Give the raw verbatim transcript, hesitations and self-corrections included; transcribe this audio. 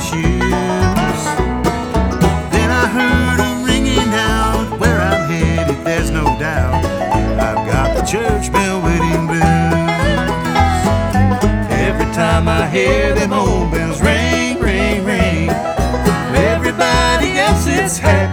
shoes. Then I heard a ringing out where I'm headed, there's no doubt. I've got the church bell wedding blues. Every time I hear them old bells ring, ring, ring, everybody else is happy.